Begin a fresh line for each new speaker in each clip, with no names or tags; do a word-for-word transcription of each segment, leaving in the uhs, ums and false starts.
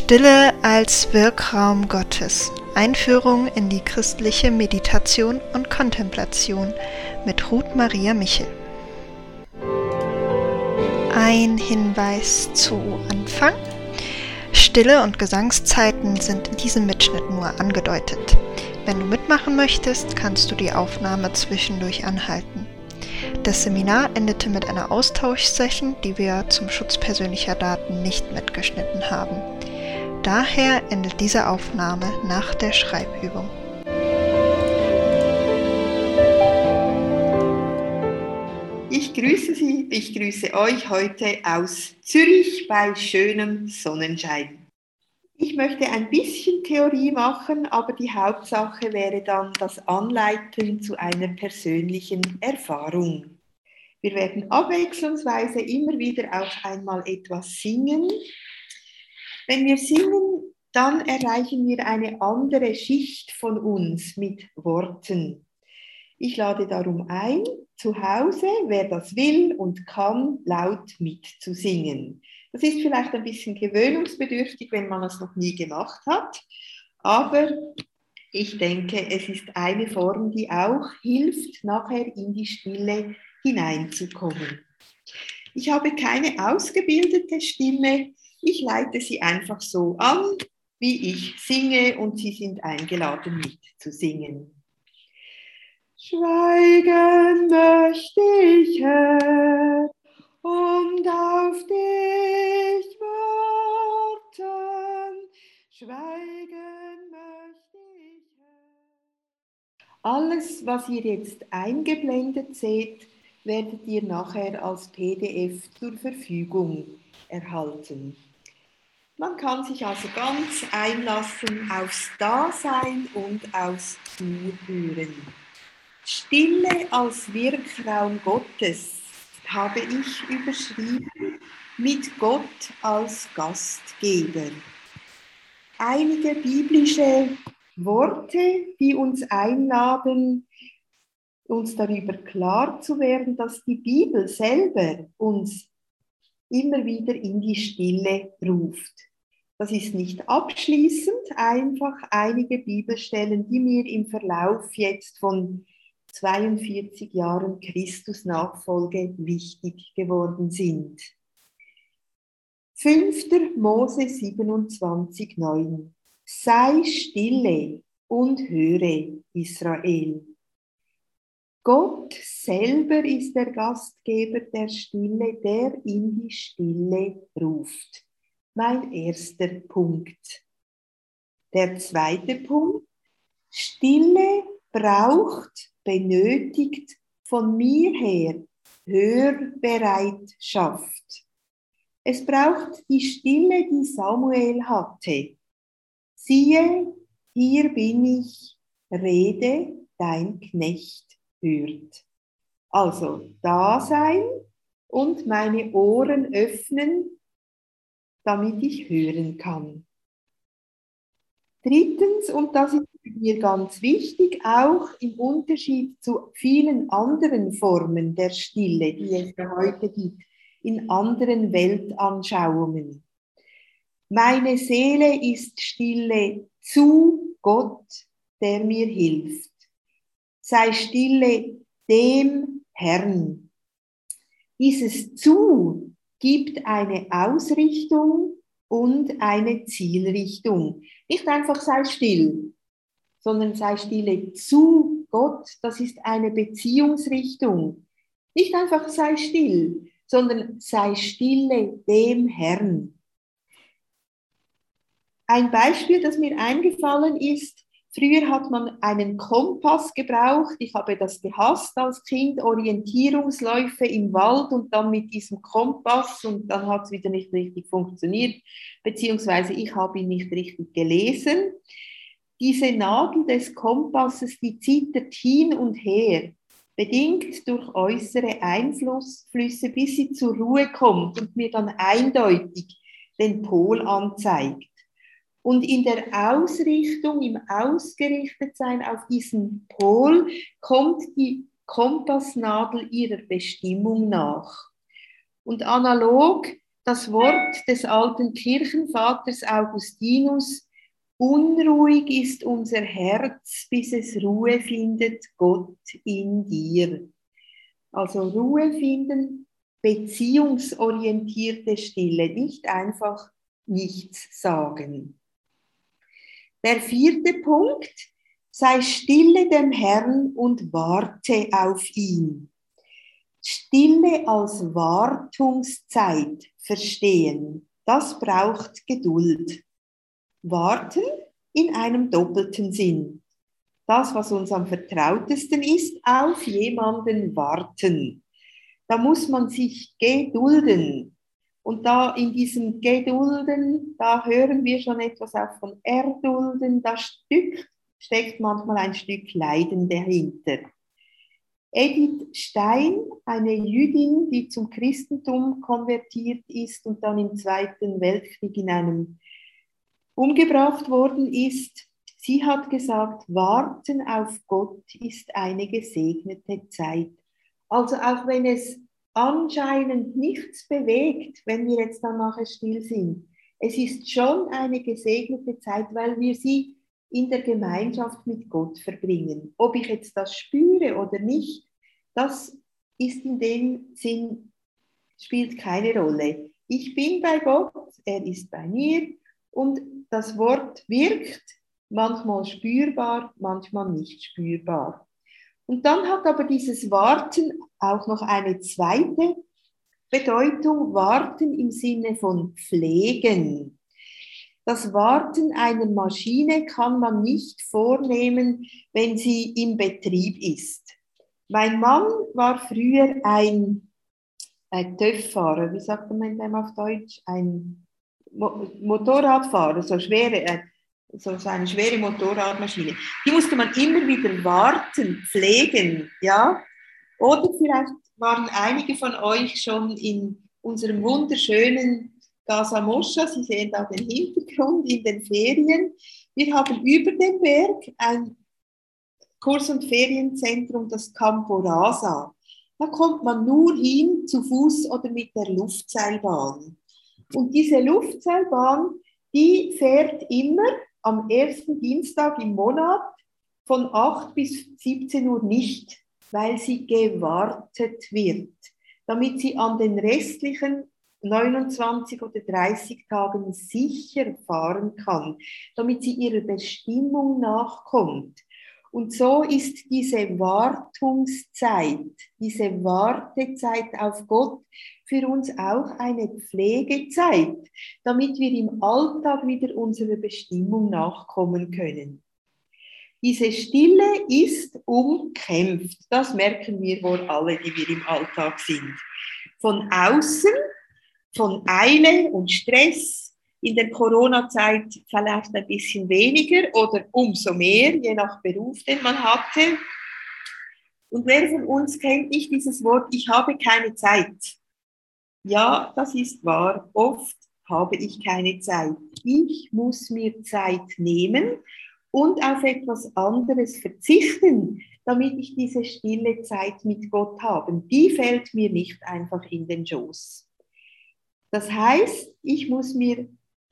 Stille als Wirkraum Gottes. Einführung in die christliche Meditation und Kontemplation mit Ruth Maria Michel. Ein Hinweis zu Anfang. Stille- und Gesangszeiten sind in diesem Mitschnitt nur angedeutet. Wenn du mitmachen möchtest, kannst du die Aufnahme zwischendurch anhalten. Das Seminar endete mit einer Austauschsession, die wir zum Schutz persönlicher Daten nicht mitgeschnitten haben. Daher endet diese Aufnahme nach der Schreibübung.
Ich grüße Sie, ich grüße euch heute aus Zürich bei schönem Sonnenschein. Ich möchte ein bisschen Theorie machen, aber die Hauptsache wäre dann das Anleiten zu einer persönlichen Erfahrung. Wir werden abwechslungsweise immer wieder auch einmal etwas singen. Wenn wir singen, dann erreichen wir eine andere Schicht von uns mit Worten. Ich lade darum ein, zu Hause, wer das will und kann, laut mitzusingen. Das ist vielleicht ein bisschen gewöhnungsbedürftig, wenn man es noch nie gemacht hat, aber ich denke, es ist eine Form, die auch hilft, nachher in die Stille hineinzukommen. Ich habe keine ausgebildete Stimme, ich leite sie einfach so an, wie ich singe, und Sie sind eingeladen mitzusingen. Schweigen möchte ich, Herr, und auf dich warten. Schweigen möchte ich, Herr. Alles, was ihr jetzt eingeblendet seht, werdet ihr nachher als P D F zur Verfügung erhalten. Man kann sich also ganz einlassen aufs Dasein und aufs Zuhören. Stille als Wirkraum Gottes habe ich überschrieben mit Gott als Gastgeber. Einige biblische Worte, die uns einladen, uns darüber klar zu werden, dass die Bibel selber uns immer wieder in die Stille ruft. Das ist nicht abschließend, einfach einige Bibelstellen, die mir im Verlauf jetzt von zweiundvierzig Jahren Christusnachfolge wichtig geworden sind. fünfter Mose siebenundzwanzig, neun. Sei stille und höre, Israel. Gott selber ist der Gastgeber der Stille, der in die Stille ruft. Mein erster Punkt. Der zweite Punkt. Stille braucht, benötigt von mir her Hörbereitschaft. Es braucht die Stille, die Samuel hatte. Siehe, hier bin ich, rede, dein Knecht hört. Also da sein und meine Ohren öffnen, damit ich hören kann. Drittens, und das ist mir ganz wichtig, auch im Unterschied zu vielen anderen Formen der Stille, die es heute gibt, in anderen Weltanschauungen. Meine Seele ist stille zu Gott, der mir hilft. Sei stille dem Herrn. Dieses zu gibt eine Ausrichtung und eine Zielrichtung. Nicht einfach sei still, sondern sei stille zu Gott. Das ist eine Beziehungsrichtung. Nicht einfach sei still, sondern sei stille dem Herrn. Ein Beispiel, das mir eingefallen ist: Früher hat man einen Kompass gebraucht. Ich habe das gehasst als Kind, Orientierungsläufe im Wald und dann mit diesem Kompass, und dann hat es wieder nicht richtig funktioniert, beziehungsweise ich habe ihn nicht richtig gelesen. Diese Nadel des Kompasses, die zittert hin und her, bedingt durch äußere Einflüsse, bis sie zur Ruhe kommt und mir dann eindeutig den Pol anzeigt. Und in der Ausrichtung, im Ausgerichtetsein auf diesen Pol, kommt die Kompassnadel ihrer Bestimmung nach. Und analog das Wort des alten Kirchenvaters Augustinus: Unruhig ist unser Herz, bis es Ruhe findet, Gott in dir. Also Ruhe finden, beziehungsorientierte Stille, nicht einfach nichts sagen. Der vierte Punkt: Sei stille dem Herrn und warte auf ihn. Stille als Wartungszeit verstehen, das braucht Geduld. Warten in einem doppelten Sinn. Das, was uns am vertrautesten ist, auf jemanden warten. Da muss man sich gedulden. Und da in diesem Gedulden, da hören wir schon etwas auch von Erdulden. Da Stück, steckt manchmal ein Stück Leiden dahinter. Edith Stein, eine Jüdin, die zum Christentum konvertiert ist und dann im Zweiten Weltkrieg in einem umgebracht worden ist, sie hat gesagt, warten auf Gott ist eine gesegnete Zeit. Also auch wenn es anscheinend nichts bewegt, wenn wir jetzt dann nachher still sind, es ist schon eine gesegnete Zeit, weil wir sie in der Gemeinschaft mit Gott verbringen. Ob ich jetzt das spüre oder nicht, das ist in dem Sinn, spielt keine Rolle. Ich bin bei Gott, er ist bei mir und das Wort wirkt, manchmal spürbar, manchmal nicht spürbar. Und dann hat aber dieses Warten auch noch eine zweite Bedeutung, Warten im Sinne von Pflegen. Das Warten einer Maschine kann man nicht vornehmen, wenn sie im Betrieb ist. Mein Mann war früher ein, ein TÜV-Fahrer, wie sagt man dem auf Deutsch? Ein Mo- Motorradfahrer, so, schwere, so, so eine schwere Motorradmaschine. Die musste man immer wieder warten, pflegen, ja? Oder vielleicht waren einige von euch schon in unserem wunderschönen Gaza Moscha, Sie sehen da den Hintergrund in den Ferien. Wir haben über dem Berg ein Kurs- und Ferienzentrum, das Campo Rasa. Da kommt man nur hin, zu Fuß oder mit der Luftseilbahn. Und diese Luftseilbahn, die fährt immer am ersten Dienstag im Monat von acht bis siebzehn Uhr nicht, weil sie gewartet wird, damit sie an den restlichen neunundzwanzig oder dreißig Tagen sicher fahren kann, damit sie ihrer Bestimmung nachkommt. Und so ist diese Wartungszeit, diese Wartezeit auf Gott für uns auch eine Pflegezeit, damit wir im Alltag wieder unserer Bestimmung nachkommen können. Diese Stille ist umkämpft. Das merken wir wohl alle, die wir im Alltag sind. Von außen, von Eile und Stress, in der Corona-Zeit vielleicht ein bisschen weniger oder umso mehr, je nach Beruf, den man hatte. Und wer von uns kennt nicht dieses Wort, ich habe keine Zeit? Ja, das ist wahr. Oft habe ich keine Zeit. Ich muss mir Zeit nehmen und auf etwas anderes verzichten, damit ich diese stille Zeit mit Gott habe. Die fällt mir nicht einfach in den Schoß. Das heißt, ich muss mir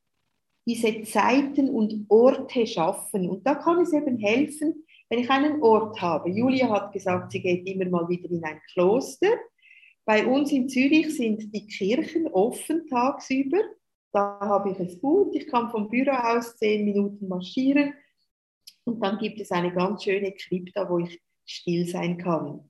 diese Zeiten und Orte schaffen. Und da kann es eben helfen, wenn ich einen Ort habe. Julia hat gesagt, sie geht immer mal wieder in ein Kloster. Bei uns in Zürich sind die Kirchen offen tagsüber. Da habe ich es gut. Ich kann vom Büro aus zehn Minuten marschieren. Und dann gibt es eine ganz schöne Krypta, wo ich still sein kann.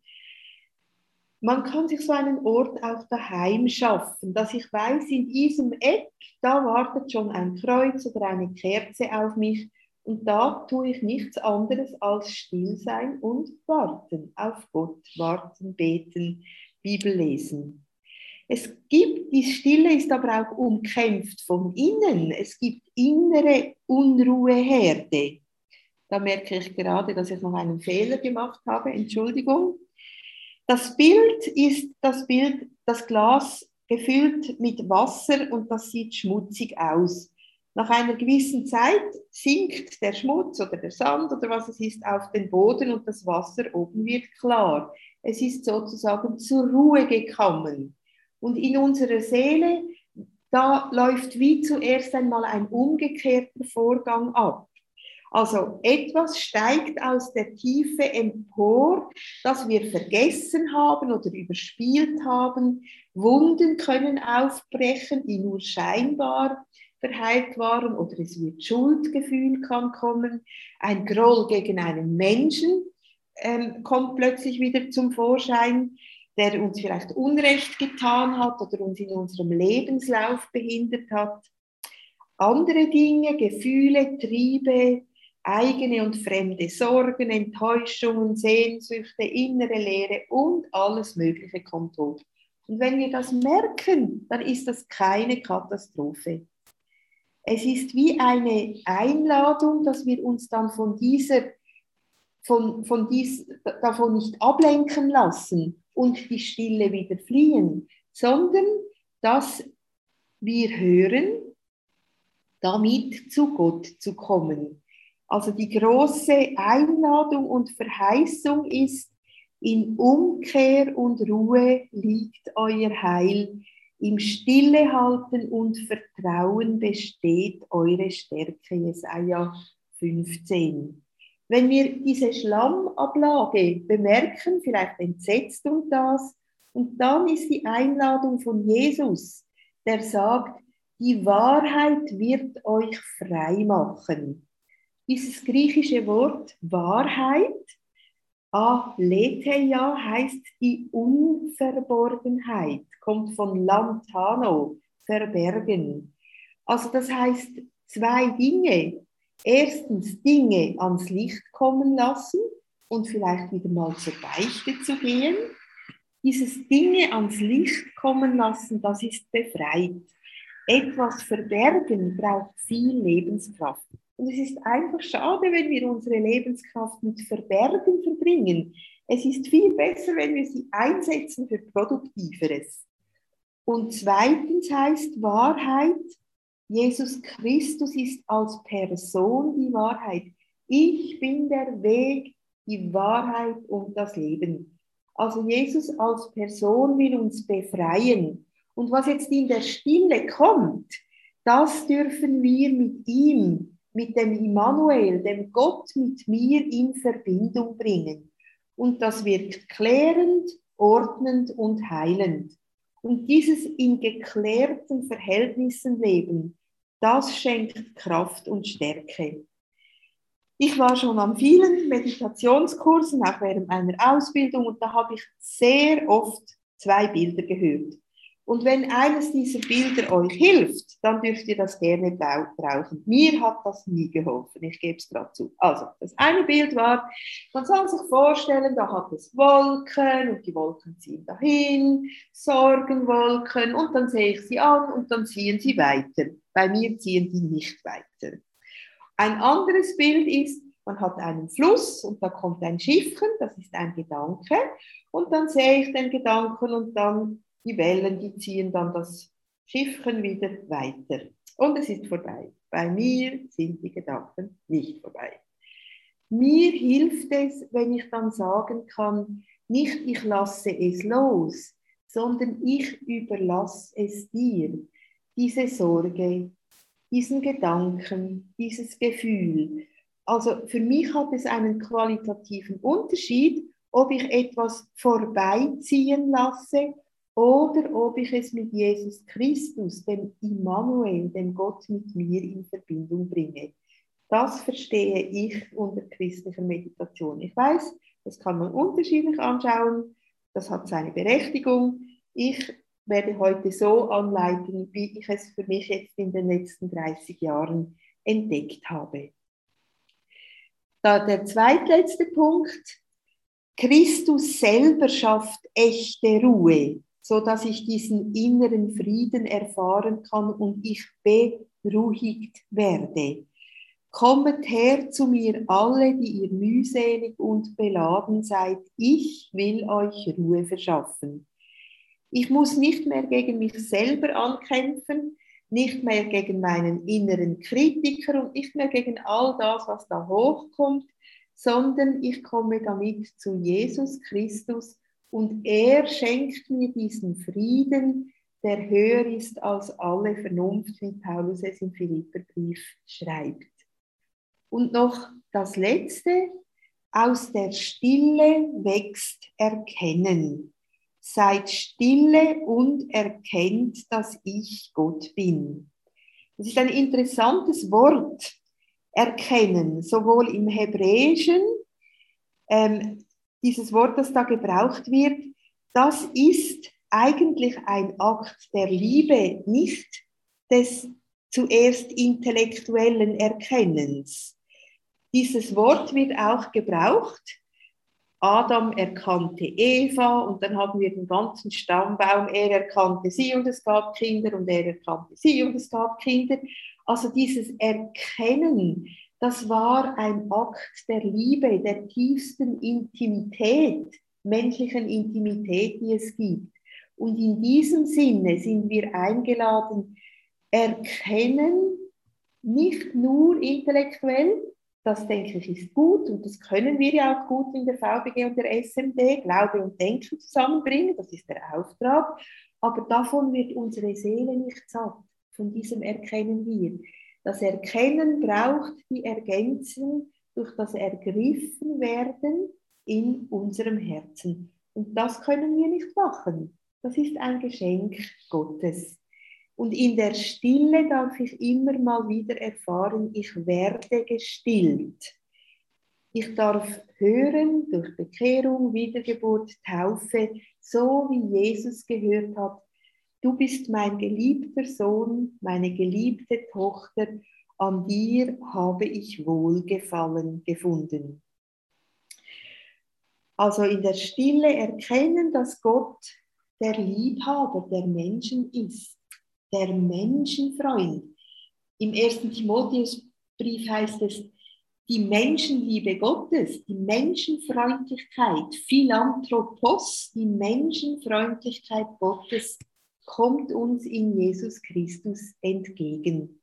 Man kann sich so einen Ort auch daheim schaffen, dass ich weiß, in diesem Eck, da wartet schon ein Kreuz oder eine Kerze auf mich und da tue ich nichts anderes als still sein und warten auf Gott, warten, beten, Bibel lesen. Es gibt, die Stille ist aber auch umkämpft von innen. Es gibt innere Unruheherde. Da merke ich gerade, dass ich noch einen Fehler gemacht habe, Entschuldigung. Das Bild ist das Bild, das Glas gefüllt mit Wasser und das sieht schmutzig aus. Nach einer gewissen Zeit sinkt der Schmutz oder der Sand oder was es ist auf den Boden und das Wasser oben wird klar. Es ist sozusagen zur Ruhe gekommen. Und in unserer Seele da läuft wie zuerst einmal ein umgekehrter Vorgang ab. Also etwas steigt aus der Tiefe empor, das wir vergessen haben oder überspielt haben. Wunden können aufbrechen, die nur scheinbar verheilt waren, oder es wird Schuldgefühl kann kommen. Ein Groll gegen einen Menschen ähm, kommt plötzlich wieder zum Vorschein, der uns vielleicht Unrecht getan hat oder uns in unserem Lebenslauf behindert hat. Andere Dinge, Gefühle, Triebe, eigene und fremde Sorgen, Enttäuschungen, Sehnsüchte, innere Leere und alles Mögliche kommt hoch. Und wenn wir das merken, dann ist das keine Katastrophe. Es ist wie eine Einladung, dass wir uns dann von dieser, von, von dies, davon nicht ablenken lassen und die Stille wieder fliehen, sondern dass wir hören, damit zu Gott zu kommen. Also die große Einladung und Verheißung ist, in Umkehr und Ruhe liegt euer Heil, im Stillehalten und Vertrauen besteht eure Stärke, Jesaja fünfzehn. Wenn wir diese Schlamablage bemerken, vielleicht entsetzt uns das, und dann ist die Einladung von Jesus, der sagt, die Wahrheit wird euch frei machen. Dieses griechische Wort Wahrheit, aletheia, heißt die Unverborgenheit, kommt von lantano, verbergen. Also das heißt zwei Dinge. Erstens Dinge ans Licht kommen lassen und vielleicht wieder mal zur Beichte zu gehen. Dieses Dinge ans Licht kommen lassen, das ist befreit. Etwas verbergen braucht viel Lebenskraft. Und es ist einfach schade, wenn wir unsere Lebenskraft mit Verbergen verbringen. Es ist viel besser, wenn wir sie einsetzen für Produktiveres. Und zweitens heißt Wahrheit, Jesus Christus ist als Person die Wahrheit. Ich bin der Weg, die Wahrheit und das Leben. Also Jesus als Person will uns befreien. Und was jetzt in der Stille kommt, das dürfen wir mit ihm, mit dem Immanuel, dem Gott mit mir in Verbindung bringen. Und das wirkt klärend, ordnend und heilend. Und dieses in geklärten Verhältnissen leben, das schenkt Kraft und Stärke. Ich war schon an vielen Meditationskursen, auch während meiner Ausbildung, und da habe ich sehr oft zwei Bilder gehört. Und wenn eines dieser Bilder euch hilft, dann dürft ihr das gerne brauchen. Mir hat das nie geholfen, ich gebe es gerade zu. Also, das eine Bild war, man soll sich vorstellen, da hat es Wolken und die Wolken ziehen dahin, Sorgenwolken, und dann sehe ich sie an und dann ziehen sie weiter. Bei mir ziehen die nicht weiter. Ein anderes Bild ist, man hat einen Fluss und da kommt ein Schiffchen, das ist ein Gedanke, und dann sehe ich den Gedanken und dann die Wellen, die ziehen dann das Schiffchen wieder weiter. Und es ist vorbei. Bei mir sind die Gedanken nicht vorbei. Mir hilft es, wenn ich dann sagen kann, nicht ich lasse es los, sondern ich überlasse es dir. Diese Sorge, diesen Gedanken, dieses Gefühl. Also für mich hat es einen qualitativen Unterschied, ob ich etwas vorbeiziehen lasse oder ob ich es mit Jesus Christus, dem Immanuel, dem Gott mit mir in Verbindung bringe. Das verstehe ich unter christlicher Meditation. Ich weiß, das kann man unterschiedlich anschauen, das hat seine Berechtigung. Ich werde heute so anleiten, wie ich es für mich jetzt in den letzten dreißig Jahren entdeckt habe. Da der zweitletzte Punkt, Christus selber schafft echte Ruhe, so dass ich diesen inneren Frieden erfahren kann und ich beruhigt werde. Kommet her zu mir alle, die ihr mühselig und beladen seid, ich will euch Ruhe verschaffen. Ich muss nicht mehr gegen mich selber ankämpfen, nicht mehr gegen meinen inneren Kritiker und nicht mehr gegen all das, was da hochkommt, sondern ich komme damit zu Jesus Christus und er schenkt mir diesen Frieden, der höher ist als alle Vernunft, wie Paulus es im Philipperbrief schreibt. Und noch das Letzte, aus der Stille wächst Erkennen. Seid stille und erkennt, dass ich Gott bin. Das ist ein interessantes Wort, erkennen, sowohl im Hebräischen, ähm, dieses Wort, das da gebraucht wird, das ist eigentlich ein Akt der Liebe, nicht des zuerst intellektuellen Erkennens. Dieses Wort wird auch gebraucht. Adam erkannte Eva und dann haben wir den ganzen Stammbaum. Er erkannte sie und es gab Kinder und er erkannte sie und es gab Kinder. Also dieses Erkennen, das war ein Akt der Liebe, der tiefsten Intimität, menschlichen Intimität, die es gibt. Und in diesem Sinne sind wir eingeladen, erkennen, nicht nur intellektuell, das denke ich ist gut und das können wir ja auch gut in der V B G und der S M D, Glaube und Denken zusammenbringen, das ist der Auftrag, aber davon wird unsere Seele nicht satt, von diesem erkennen wir. Das Erkennen braucht die Ergänzung durch das Ergriffenwerden in unserem Herzen. Und das können wir nicht machen. Das ist ein Geschenk Gottes. Und in der Stille darf ich immer mal wieder erfahren, ich werde gestillt. Ich darf hören durch Bekehrung, Wiedergeburt, Taufe, so wie Jesus gehört hat, du bist mein geliebter Sohn, meine geliebte Tochter, an dir habe ich Wohlgefallen gefunden. Also in der Stille erkennen, dass Gott der Liebhaber der Menschen ist. Der Menschenfreund. Im ersten Timotheusbrief heißt es, die Menschenliebe Gottes, die Menschenfreundlichkeit, Philanthropos, die Menschenfreundlichkeit Gottes kommt uns in Jesus Christus entgegen.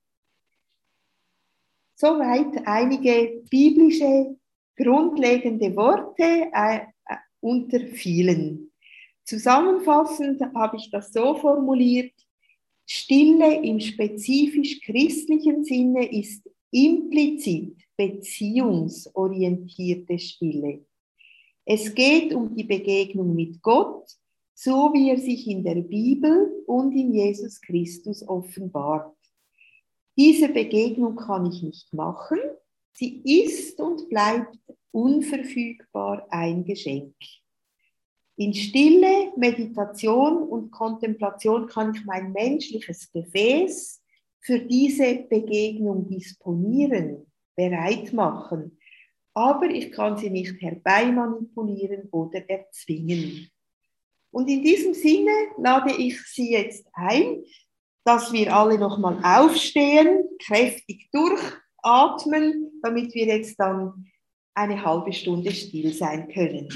Soweit einige biblische grundlegende Worte äh, unter vielen. Zusammenfassend habe ich das so formuliert, Stille im spezifisch christlichen Sinne ist implizit beziehungsorientierte Stille. Es geht um die Begegnung mit Gott, so wie er sich in der Bibel und in Jesus Christus offenbart. Diese Begegnung kann ich nicht machen, sie ist und bleibt unverfügbar ein Geschenk. In Stille, Meditation und Kontemplation kann ich mein menschliches Gefäß für diese Begegnung disponieren, bereit machen. Aber ich kann sie nicht herbeimanipulieren oder erzwingen. Und in diesem Sinne lade ich Sie jetzt ein, dass wir alle nochmal aufstehen, kräftig durchatmen, damit wir jetzt dann eine halbe Stunde still sein können.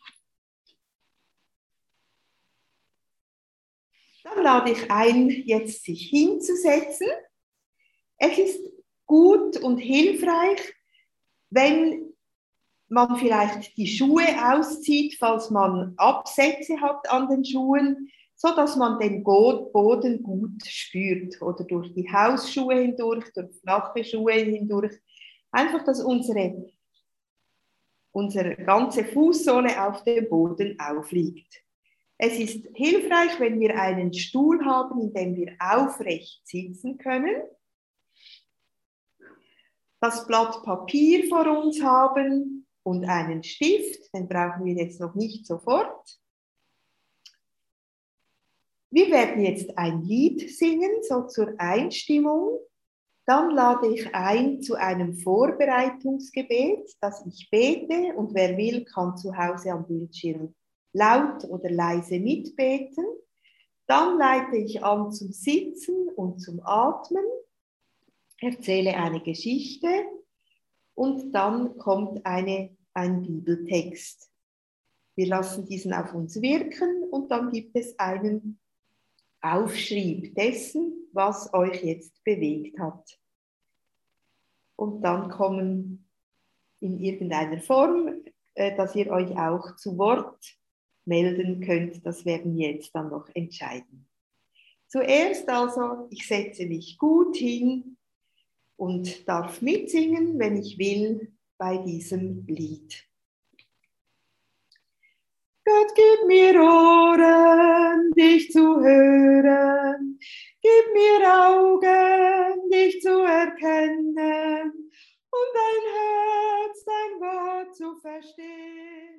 Dann lade ich ein, jetzt sich hinzusetzen. Es ist gut und hilfreich, wenn man vielleicht die Schuhe auszieht, falls man Absätze hat an den Schuhen, so dass man den Boden gut spürt oder durch die Hausschuhe hindurch, durch flache Schuhe hindurch. Einfach, dass unsere, unsere ganze Fußsohle auf dem Boden aufliegt. Es ist hilfreich, wenn wir einen Stuhl haben, in dem wir aufrecht sitzen können, das Blatt Papier vor uns haben und einen Stift, den brauchen wir jetzt noch nicht sofort. Wir werden jetzt ein Lied singen, so zur Einstimmung. Dann lade ich ein zu einem Vorbereitungsgebet, das ich bete, und wer will, kann zu Hause am Bildschirm laut oder leise mitbeten. Dann leite ich an zum Sitzen und zum Atmen, erzähle eine Geschichte und dann kommt eine, ein Bibeltext. Wir lassen diesen auf uns wirken und dann gibt es einen Aufschrieb dessen, was euch jetzt bewegt hat. Und dann kommen in irgendeiner Form, äh, dass ihr euch auch zu Wort melden könnt. Das werden wir jetzt dann noch entscheiden. Zuerst also, ich setze mich gut hin und darf mitsingen, wenn ich will, bei diesem Lied. Gott, gib mir Ohren, dich zu hören, gib mir Augen, dich zu erkennen und ein Herz, dein Wort zu verstehen.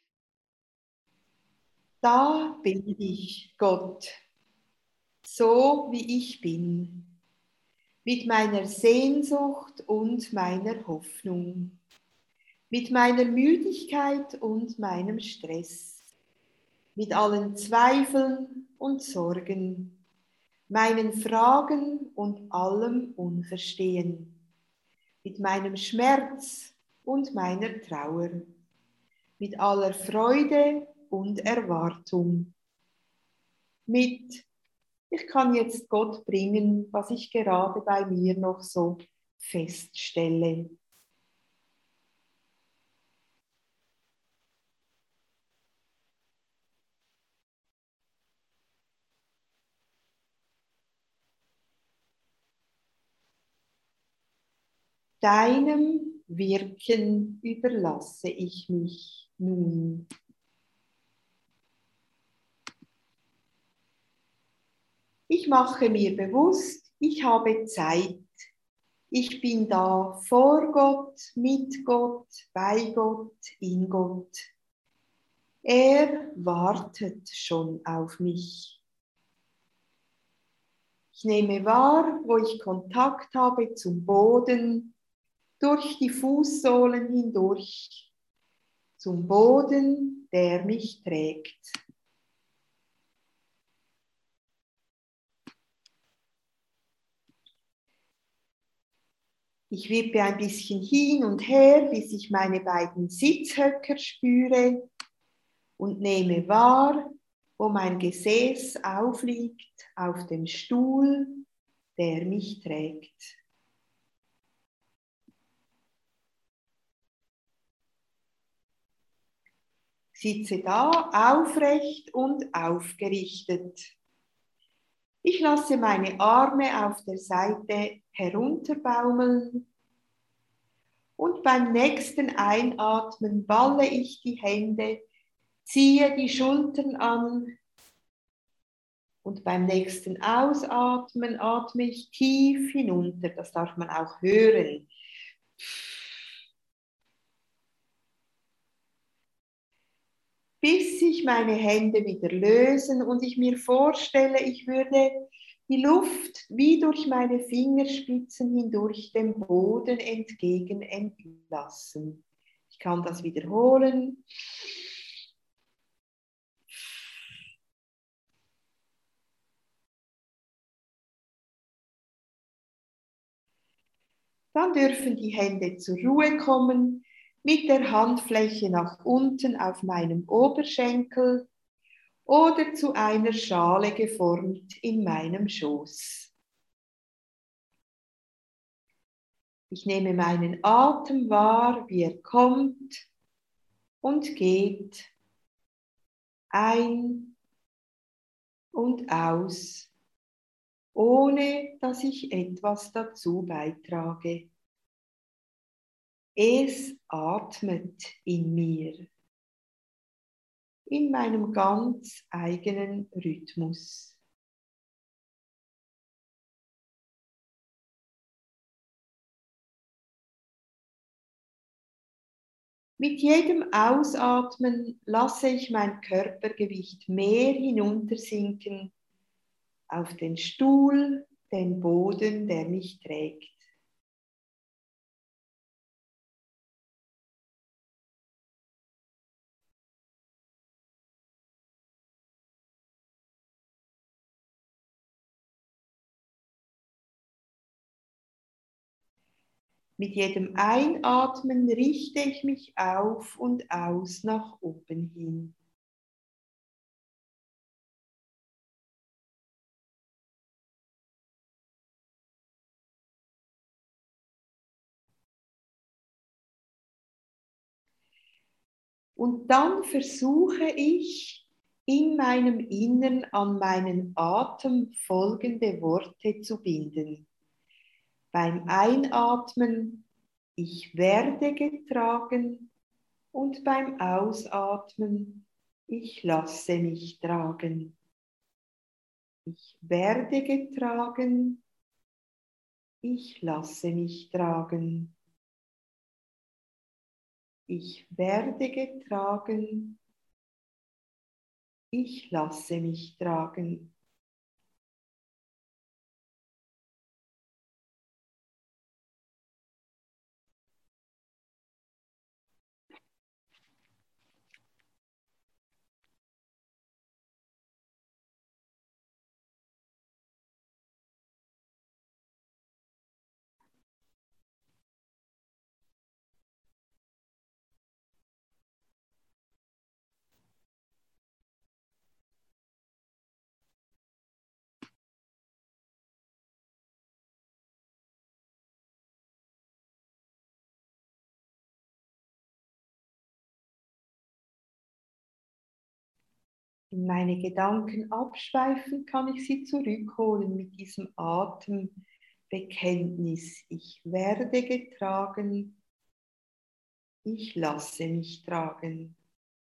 Da bin ich, Gott, so wie ich bin, mit meiner Sehnsucht und meiner Hoffnung, mit meiner Müdigkeit und meinem Stress, mit allen Zweifeln und Sorgen, meinen Fragen und allem Unverstehen, mit meinem Schmerz und meiner Trauer, mit aller Freude und Erwartung, mit, ich kann jetzt Gott bringen, was ich gerade bei mir noch so feststelle. Deinem Wirken überlasse ich mich nun. Ich mache mir bewusst, ich habe Zeit. Ich bin da vor Gott, mit Gott, bei Gott, in Gott. Er wartet schon auf mich. Ich nehme wahr, wo ich Kontakt habe zum Boden, durch die Fußsohlen hindurch, zum Boden, der mich trägt. Ich wippe ein bisschen hin und her, bis ich meine beiden Sitzhöcker spüre und nehme wahr, wo mein Gesäß aufliegt auf dem Stuhl, der mich trägt. Ich sitze da aufrecht und aufgerichtet. Ich lasse meine Arme auf der Seite herunterbaumeln und beim nächsten Einatmen balle ich die Hände, ziehe die Schultern an und beim nächsten Ausatmen atme ich tief hinunter. Das darf man auch hören. Bis sich meine Hände wieder lösen und ich mir vorstelle, ich würde die Luft wie durch meine Fingerspitzen hindurch dem Boden entgegen entlassen. Ich kann das wiederholen. Dann dürfen die Hände zur Ruhe kommen, mit der Handfläche nach unten auf meinem Oberschenkel oder zu einer Schale geformt in meinem Schoß. Ich nehme meinen Atem wahr, wie er kommt und geht, ein und aus, ohne dass ich etwas dazu beitrage. Es atmet in mir, in meinem ganz eigenen Rhythmus. Mit jedem Ausatmen lasse ich mein Körpergewicht mehr hinuntersinken auf den Stuhl, den Boden, der mich trägt. Mit jedem Einatmen richte ich mich auf und aus nach oben hin. Und dann versuche ich, in meinem Innern an meinen Atem folgende Worte zu binden. Beim Einatmen, ich werde getragen, und beim Ausatmen, ich lasse mich tragen. Ich werde getragen, ich lasse mich tragen. Ich werde getragen, ich lasse mich tragen. Wenn meine Gedanken abschweifen, kann ich sie zurückholen mit diesem Atembekenntnis. Ich werde getragen, ich lasse mich tragen.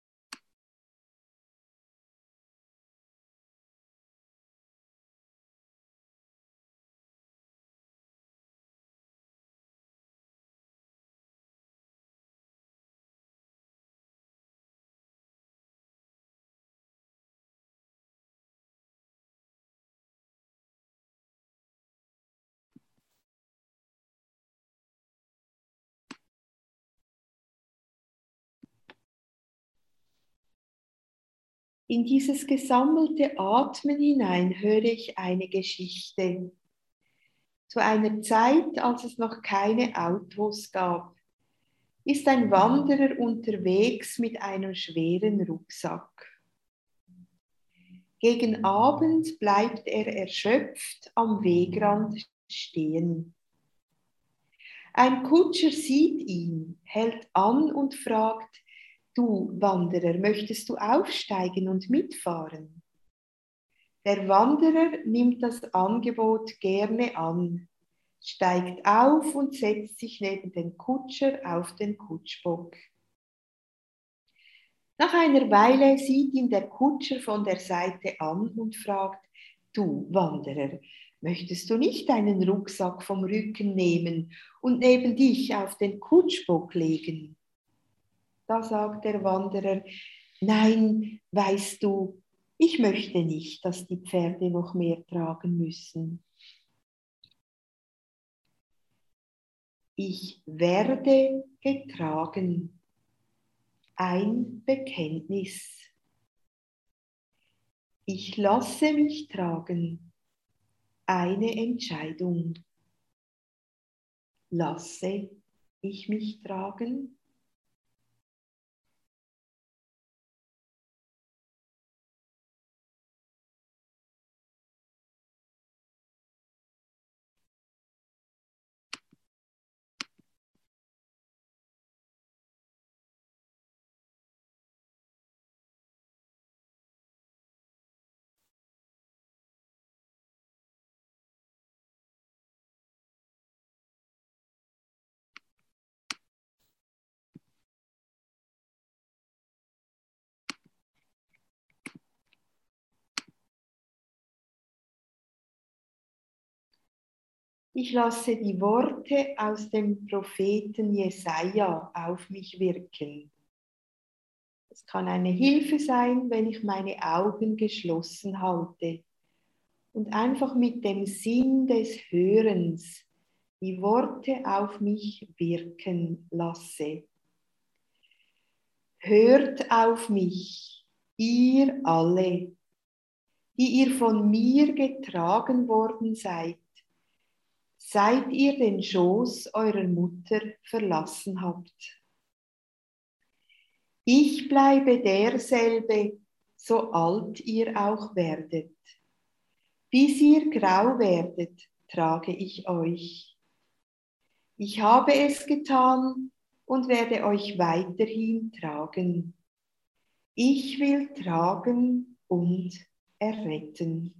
In dieses gesammelte Atmen hinein höre ich eine Geschichte. Zu einer Zeit, als es noch keine Autos gab, ist ein Wanderer unterwegs mit einem schweren Rucksack. Gegen Abend bleibt er erschöpft am Wegrand stehen. Ein Kutscher sieht ihn, hält an und fragt: Du Wanderer, möchtest du aufsteigen und mitfahren? Der Wanderer nimmt das Angebot gerne an, steigt auf und setzt sich neben den Kutscher auf den Kutschbock. Nach einer Weile sieht ihn der Kutscher von der Seite an und fragt: Du Wanderer, möchtest du nicht deinen Rucksack vom Rücken nehmen und neben dich auf den Kutschbock legen? Da sagt der Wanderer: Nein, weißt du, ich möchte nicht, dass die Pferde noch mehr tragen müssen. Ich werde getragen. Ein Bekenntnis. Ich lasse mich tragen. Eine Entscheidung. Lasse ich mich tragen? Ich lasse die Worte aus dem Propheten Jesaja auf mich wirken. Es kann eine Hilfe sein, wenn ich meine Augen geschlossen halte und einfach mit dem Sinn des Hörens die Worte auf mich wirken lasse. Hört auf mich, ihr alle, die ihr von mir getragen worden seid, seit ihr den Schoß eurer Mutter verlassen habt. Ich bleibe derselbe, so alt ihr auch werdet. Bis ihr grau werdet, trage ich euch. Ich habe es getan und werde euch weiterhin tragen. Ich will tragen und erretten.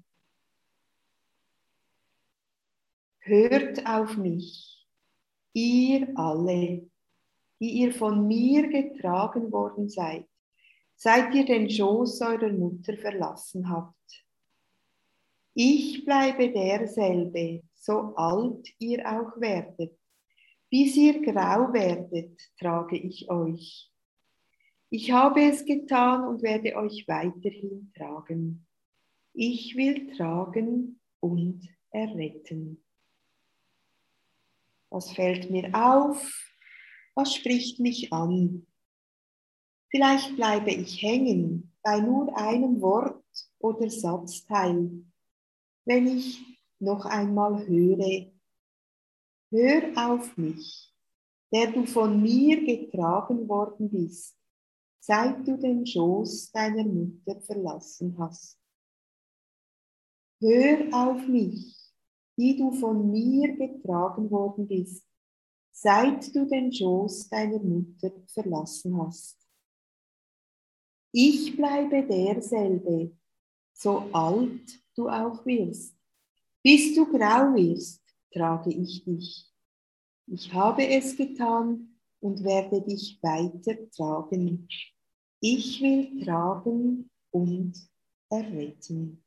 Hört auf mich, ihr alle, die ihr von mir getragen worden seid, seit ihr den Schoß eurer Mutter verlassen habt. Ich bleibe derselbe, so alt ihr auch werdet. Bis ihr grau werdet, trage ich euch. Ich habe es getan und werde euch weiterhin tragen. Ich will tragen und erretten. Was fällt mir auf? Was spricht mich an? Vielleicht bleibe ich hängen bei nur einem Wort oder Satzteil, wenn ich noch einmal höre: Hör auf mich, der du von mir getragen worden bist, seit du den Schoß deiner Mutter verlassen hast. Hör auf mich, die du von mir getragen worden bist, seit du den Schoß deiner Mutter verlassen hast. Ich bleibe derselbe, so alt du auch wirst. Bis du grau wirst, trage ich dich. Ich habe es getan und werde dich weiter tragen. Ich will tragen und erretten.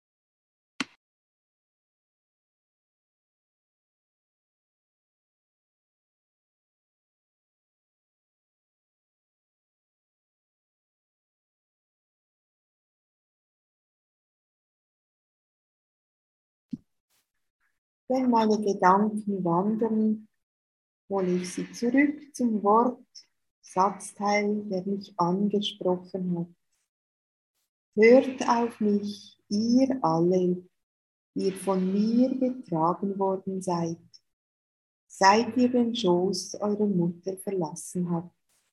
Wenn meine Gedanken wandern, hole ich sie zurück zum Wort, Satzteil, der mich angesprochen hat. Hört auf mich, ihr alle, die ihr von mir getragen worden seid, seit ihr den Schoß eurer Mutter verlassen habt.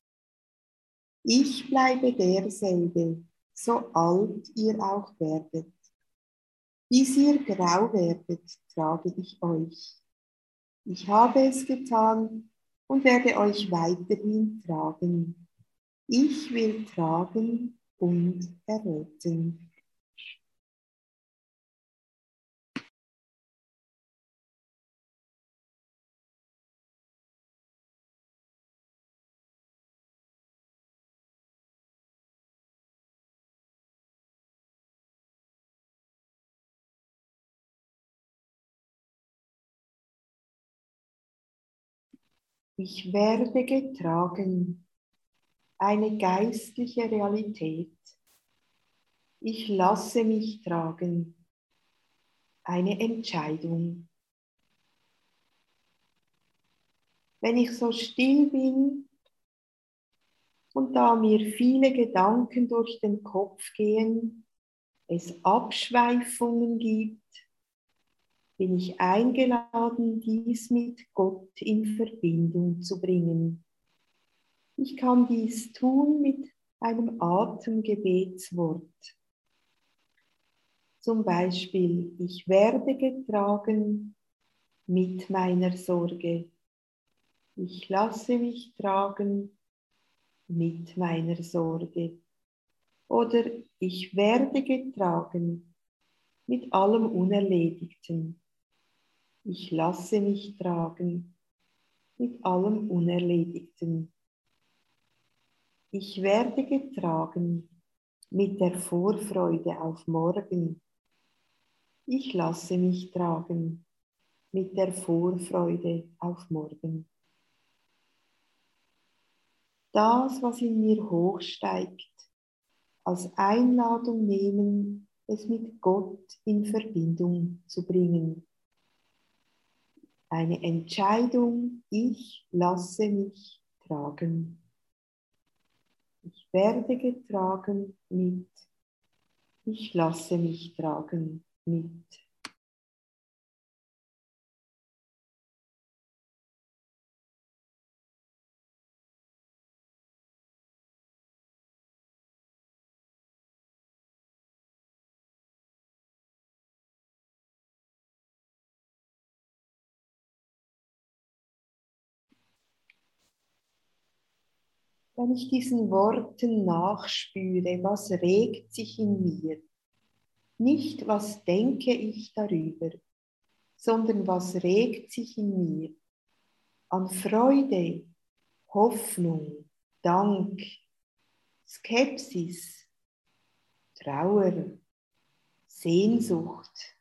Ich bleibe derselbe, so alt ihr auch werdet. Bis ihr grau werdet, trage ich euch. Ich habe es getan und werde euch weiterhin tragen. Ich will tragen und erretten. Ich werde getragen, eine geistliche Realität. Ich lasse mich tragen, eine Entscheidung. Wenn ich so still bin und da mir viele Gedanken durch den Kopf gehen, es Abschweifungen gibt, bin ich eingeladen, dies mit Gott in Verbindung zu bringen. Ich kann dies tun mit einem Atemgebetswort. Zum Beispiel: Ich werde getragen mit meiner Sorge. Ich lasse mich tragen mit meiner Sorge. Oder ich werde getragen mit allem Unerledigten. Ich lasse mich tragen mit allem Unerledigten. Ich werde getragen mit der Vorfreude auf morgen. Ich lasse mich tragen mit der Vorfreude auf morgen. Das, was in mir hochsteigt, als Einladung nehmen, es mit Gott in Verbindung zu bringen. Eine Entscheidung: Ich lasse mich tragen. Ich werde getragen mit, ich lasse mich tragen mit. wenn ich diesen Worten nachspüre, was regt sich in mir? Nicht, was denke ich darüber, sondern was regt sich in mir an Freude, Hoffnung, Dank, Skepsis, Trauer, Sehnsucht.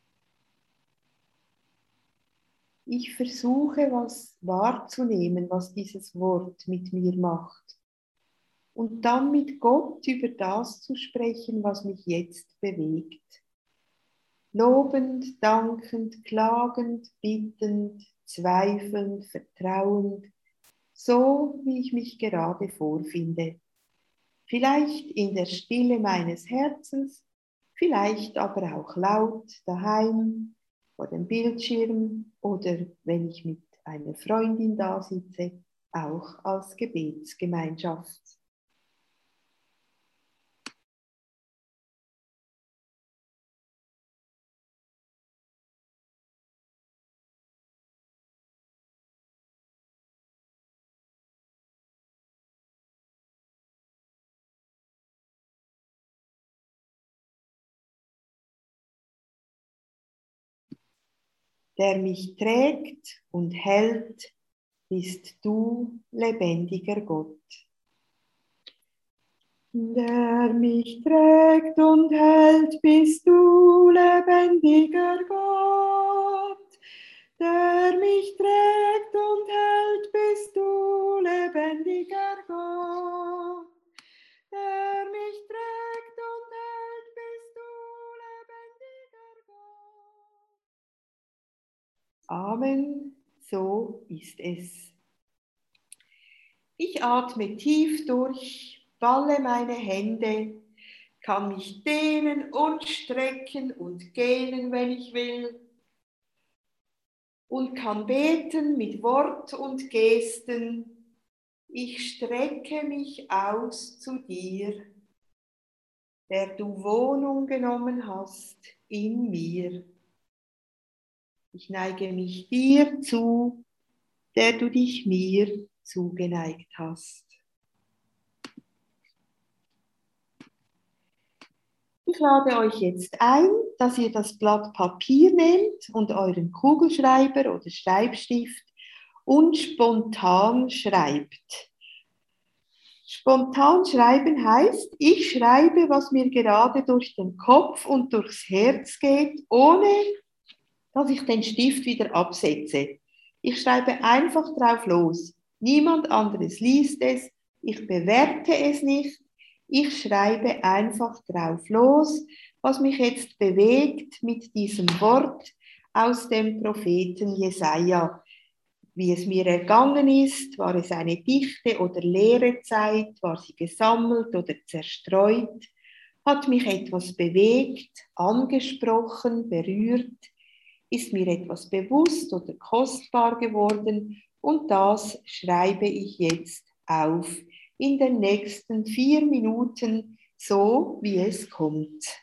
Ich versuche, was wahrzunehmen, was dieses Wort mit mir macht. Und dann mit Gott über das zu sprechen, was mich jetzt bewegt. Lobend, dankend, klagend, bittend, zweifelnd, vertrauend, so wie ich mich gerade vorfinde. Vielleicht in der Stille meines Herzens, vielleicht aber auch laut daheim, vor dem Bildschirm oder wenn ich mit einer Freundin da sitze, auch als Gebetsgemeinschaft. Der mich trägt und hält, bist du, lebendiger Gott. Der mich trägt und hält, bist du, lebendiger Gott. Der mich trägt und hält, bist du, lebendiger Gott. Der mich trägt und hält, bist du, lebendiger Gott. Amen, so ist es. Ich atme tief durch, balle meine Hände, kann mich dehnen und strecken und gähnen, wenn ich will. Und kann beten mit Wort und Gesten. Ich strecke mich aus zu dir, der du Wohnung genommen hast in mir. Ich neige mich dir zu, der du dich mir zugeneigt hast. Ich lade euch jetzt ein, dass ihr das Blatt Papier nehmt und euren Kugelschreiber oder Schreibstift und spontan schreibt. Spontan schreiben heißt, ich schreibe, was mir gerade durch den Kopf und durchs Herz geht, ohne dass ich den Stift wieder absetze. Ich schreibe einfach drauf los. Niemand anderes liest es, ich bewerte es nicht. Ich schreibe einfach drauf los, was mich jetzt bewegt mit diesem Wort aus dem Propheten Jesaja. Wie es mir ergangen ist, war es eine dichte oder leere Zeit, war sie gesammelt oder zerstreut, hat mich etwas bewegt, angesprochen, berührt, ist mir etwas bewusst oder kostbar geworden und das schreibe ich jetzt auf in den nächsten vier Minuten, so wie es kommt.